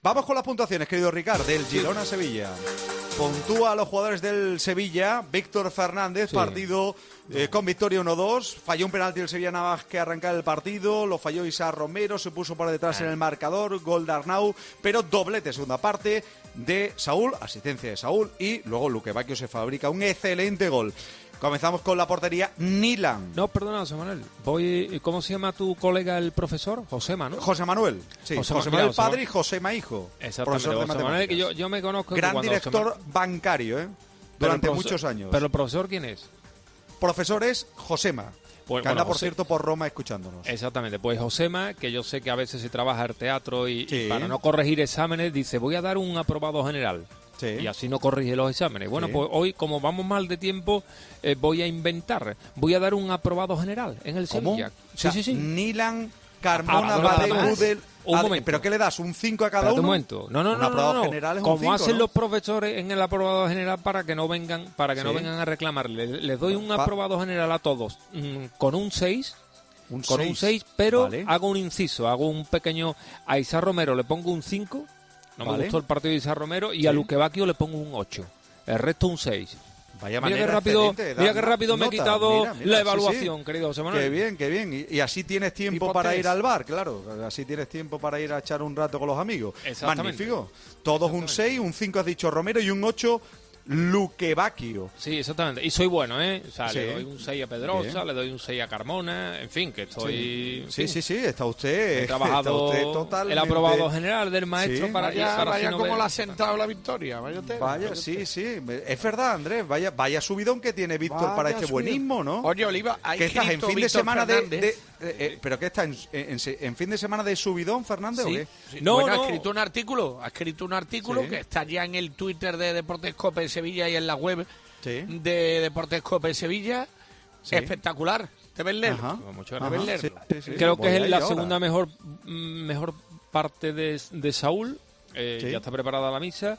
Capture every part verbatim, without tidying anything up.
Vamos con las puntuaciones, querido Ricard, del Girona-Sevilla. Puntúa a los jugadores del Sevilla, Víctor Fernández, sí. partido eh, con victoria uno dos, falló un penalti el Sevilla nada más que arrancar el partido, lo falló Isa Romero, se puso por detrás ah. en el marcador, gol de Arnau, pero doblete segunda parte de Saúl, asistencia de Saúl, y luego Luque Bacchio se fabrica un excelente gol. Comenzamos con la portería, Nilan. No, perdona, José Manuel. Voy, ¿cómo se llama tu colega, el profesor? Josema, ¿no? José Manuel. Sí, José, José Manuel José padre Manuel. y Josema hijo. Exactamente. Profesor de José matemáticas. Manuel, que yo, yo me conozco. Gran director José... bancario, ¿eh? Durante muchos años. ¿Pero el profesor quién es? Profesor es Josema. Pues, que bueno, anda, por José... cierto, por Roma escuchándonos. Exactamente. Pues Josema, que yo sé que a veces se trabaja el teatro y, sí. y para no corregir exámenes, dice, voy a dar un aprobado general. Sí. Y así no corrige los exámenes. Bueno, sí. pues hoy, como vamos mal de tiempo, eh, voy a inventar. Voy a dar un aprobado general en el ¿Cómo? Sevilla. O sea, sí, sí, sí. Nilan, Carmona, Ah, Bade, nada más. Gudel... Un momento. ¿Pero qué le das? ¿Un cinco a cada Espérate uno? un momento. No, no, un no, aprobado no, no. general es Como un cinco, hacen ¿no? los profesores en el aprobado general para que no vengan, para que sí. no vengan a reclamarle. Les doy un Pa aprobado general a todos mmm, con un seis. Un con seis. un seis, pero vale. hago un inciso, hago un pequeño... A Isa Romero le pongo un cinco, no vale. me gustó el partido de Isa Romero, y sí. a Luque Bacchio le pongo un ocho. El resto un seis. Vaya mira manera qué rápido, mira qué rápido nota. me he quitado mira, mira, la evaluación, sí, sí. querido José Manuel. Qué bien, qué bien. Y, y así tienes tiempo para ir al bar, claro. Así tienes tiempo para ir a echar un rato con los amigos. Magnífico. Todos un seis, un cinco has dicho Romero y un ocho Luque Bacchio. Sí, exactamente. Y soy bueno, ¿eh? O sea, sí. le doy un seis a Pedrosa, bien. le doy un seis a Carmona, en fin, que estoy... Sí, en fin. sí, sí, sí, está usted... He trabajado está usted totalmente... el aprobado general del maestro sí. para... Vaya, para vaya si no como ve... le ha sentado la victoria, vaya usted. Vaya, vaya sí, usted. sí. Es verdad, Andrés, vaya vaya subidón que tiene Víctor Vaya para este subidón. buenismo, ¿no? Oye, Oliva, hay que estás en fin de Víctor semana de... Fernández. de eh, eh, ¿Pero qué está en, en, en fin de semana de subidón, Fernández, Sí, o qué? sí. No, bueno, no. ha escrito un artículo, ha escrito un artículo Sí. que está ya en el Twitter de Deportes Cope Sevilla y en la web Sí. de Deportes Cope Sevilla. Sí. Espectacular. Debes leerlo. Ajá. Muchas Ajá, Debes sí, leerlo. sí, sí. Creo Voy que es ahí la ahora. segunda mejor mejor parte de, de Saúl. Eh, Sí. Ya está preparada la misa.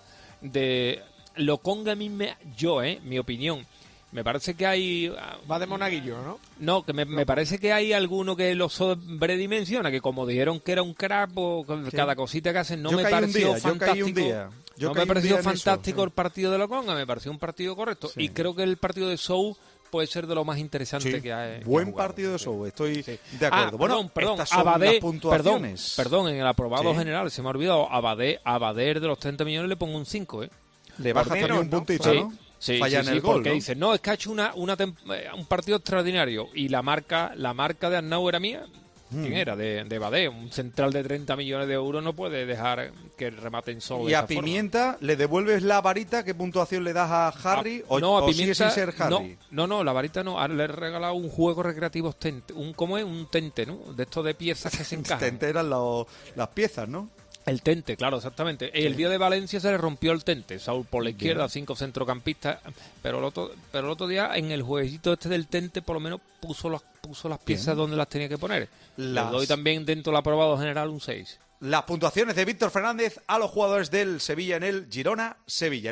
De lo conga a mí me, yo, eh, mi opinión. Me parece que hay... Va de monaguillo, ¿no? No, que me, me parece que hay alguno que lo sobredimensiona, que como dijeron que era un crack, o Sí. cada cosita que hacen, no Yo me caí un pareció día, yo caí fantástico. un día. Yo no caí me un pareció día en eso, fantástico sí. el partido de la conga, me pareció un partido correcto. Sí. Y creo que el partido de Sou puede ser de lo más interesante Sí, que hay. buen que ha jugado. partido de Sí. Sou, estoy Sí. de acuerdo. Ah, bueno, perdón, perdón, estas son Abadé, las perdón, puntuaciones. perdón, en el aprobado Sí. general, se me ha olvidado, Abadé, Abadé de los treinta millones le pongo un cinco, ¿eh? Le bajas Por también menos, un ¿no? puntito, Sí. ¿no? Sí, Falla sí, en sí, el gol, porque ¿no? dice, no, es que ha hecho una, una tem- eh, un partido extraordinario y la marca la marca de Arnau era mía. ¿Quién Mm. era? De, de Badé. Un central de treinta millones de euros no puede dejar que rematen solo de Y a esa forma. Pimienta, ¿le devuelves la varita? ¿Qué puntuación le das a Harry? Ah, o, no, a o sigue Pimienta, sin ser Harry? No, no, no, la varita no. Ahora le he regalado un juego recreativo tente. Un, ¿Cómo es? Un tente, ¿no? De estos de piezas que se encajan. Te enteran los- las piezas, ¿no? El tente, claro, exactamente. El día de Valencia se le rompió el tente. Saúl por la izquierda, Bien. cinco centrocampistas. Pero el otro, pero el otro día, en el jueguecito este del tente, por lo menos puso las, puso las piezas Bien. donde las tenía que poner. Las- Le doy también dentro del aprobado general un seis. Las puntuaciones de Víctor Fernández a los jugadores del Sevilla en el Girona-Sevilla.